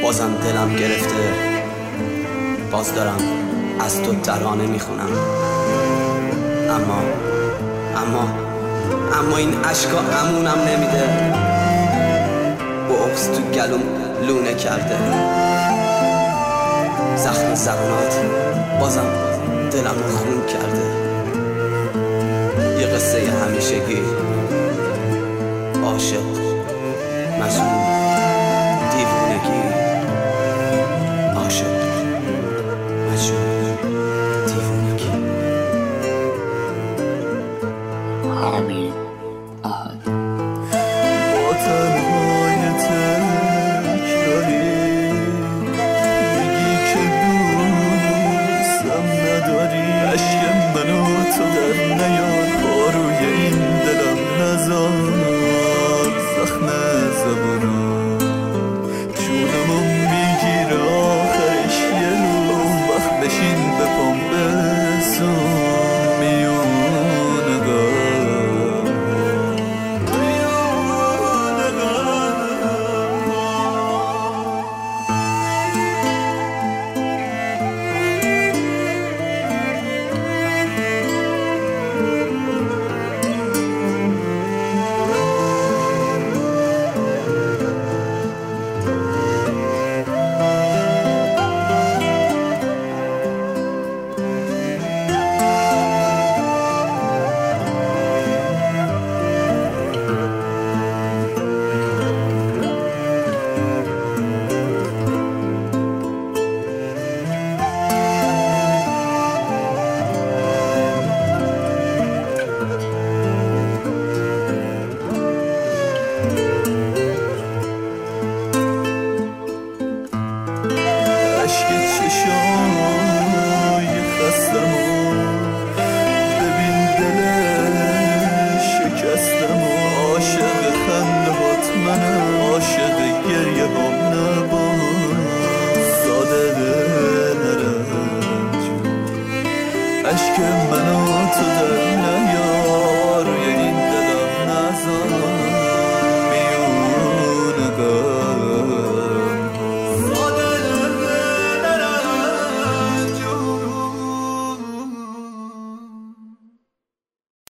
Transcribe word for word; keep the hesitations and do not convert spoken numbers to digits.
بازم دلم گرفته، باز دارم از تو ترانه میخونم. اما اما اما این عشقا امونم نمیده، بغض تو گلوم لونه کرده، زخم زبانات بازم دلم رو خون کرده. یه قصه همیشگی، عاشق، مجنون، دیوونگی، عاشق، مجنون، دیوونگی. حمید